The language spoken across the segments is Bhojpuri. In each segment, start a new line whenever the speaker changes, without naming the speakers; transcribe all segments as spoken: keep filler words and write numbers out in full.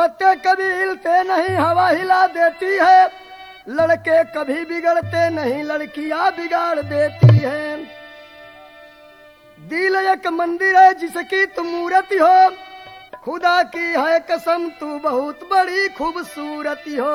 पत्ते कभी हिलते नहीं, हवा हिला देती है। लड़के कभी बिगड़ते नहीं, लड़कियां बिगाड़ देती है। दिल एक मंदिर है जिसकी तुम मूर्ति हो, खुदा की है कसम तू बहुत बड़ी खूबसूरती हो।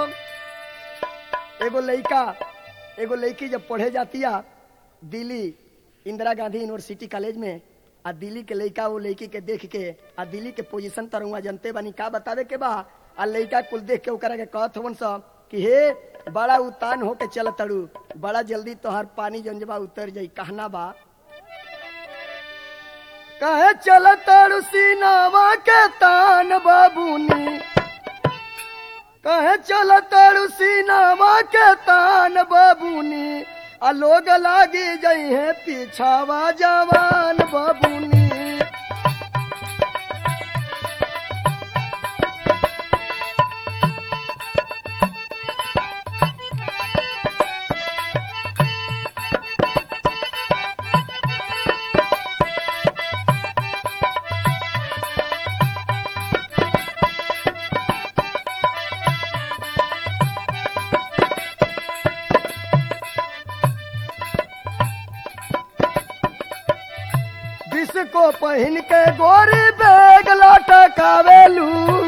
एगो लड़का एगो लड़की जब पढ़े जाती है दिल्ली इंदिरा गांधी यूनिवर्सिटी कॉलेज में, आ दिल्ली के लड़का वो लड़की के देख के आ दिल्ली के पोजीशन तरुआ जनते बानी का बतावे के बा। आ लड़का कुल देख के ओकरा के कहत हवन सब कि हे बड़ा उतान होके चल तड़ू, बड़ा जल्दी तोहर पानी जंजबा उतर जाई। कहना बा कहे चल तड़ू सीनावा के तान बाबूनी, कहे चल तड़ू सीनावा के तान बाबूनी, आ लोग लागी जई है पीछावा जवान बाबूनी। को पहन के गोरी बैग लटकावेलू,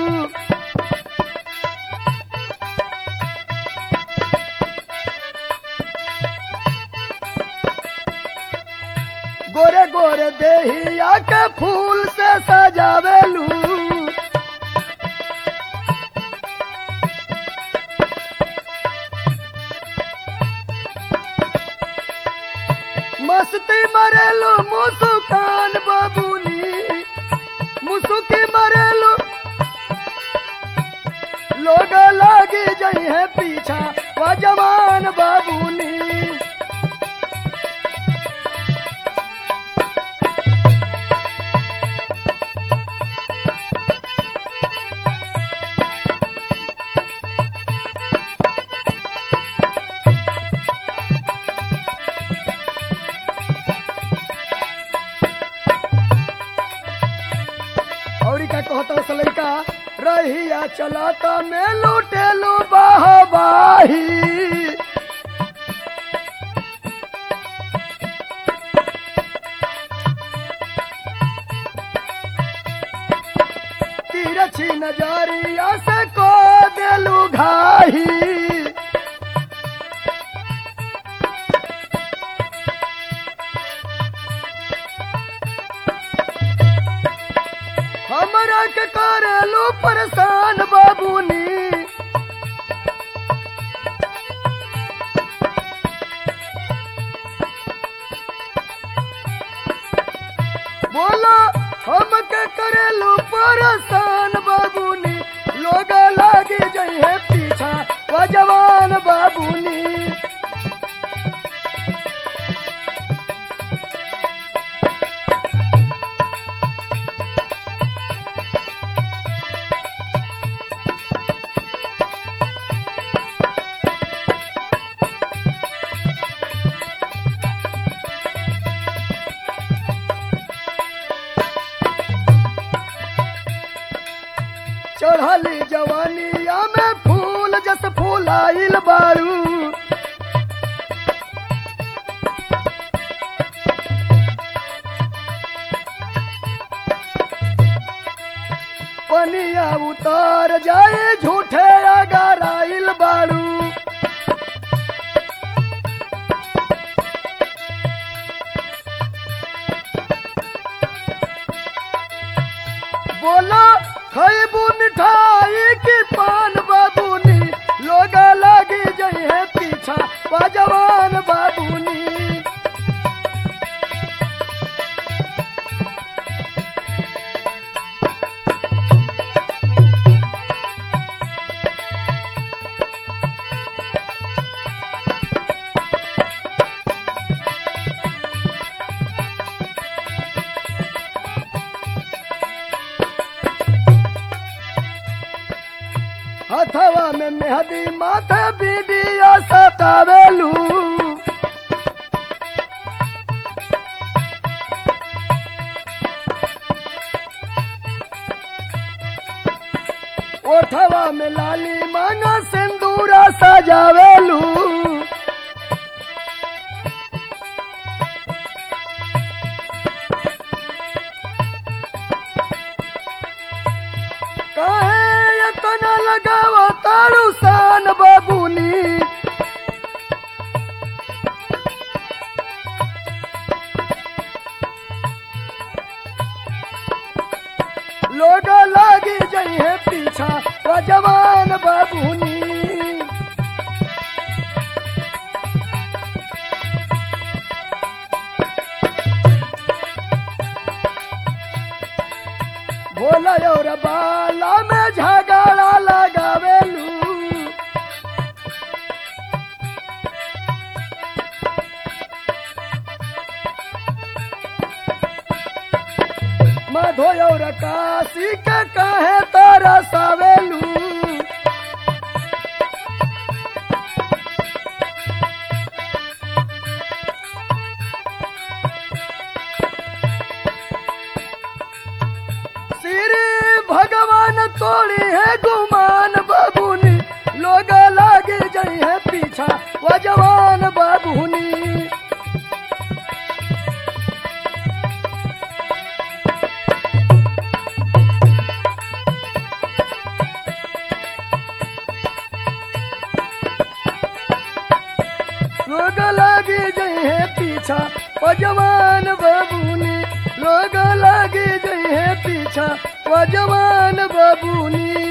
गोरे गोरे देहिया के फूल से सजावेलू। मस्ती मरेलू मुस्कान बाबूनी, मुसुकी मरेलू लोग लागी जई है पीछा व जवान बाबूनी। रहिया चलाता में लूटेलू बाहबाही, तिरछी नजरिया से को देलू घाही। हमरा के करेलू परेशान बाबूनी, बोला हम के करेलू परेशान बाबूनी, लोग लागी जई है पीछा व जवान बाबूनी। चढ़ली जवानिया में फूल जस फूलाइल बारू, पनिया उतर जाए झूठे अगराइल बारू। बोला खैबू मिठाई की पान बाबूनी, लोग लागी जई है पीछा व जवान बाबूनी। हथवा में मेहदी माथे बीडिया सतावेलू, ओठवा में लाली मांगा सिंदूरा सजावेलू काहे इतना लगावा तारू सान बाबूनी लोग लागी जई है पीछा वो जवान बाबूनी भोला और बाला में झगड़ा लगावेलू मधो और काशी के काहे तारा सावेलू श्री भगवान तोड़ी है गुमान बाबूनी लोग लागे जई है पीछा वो जवान बाबूनी लोग लागे जई है पीछा वो जवान बाबूनी लोग लागे जई है पीछा वो जवान बाबूनी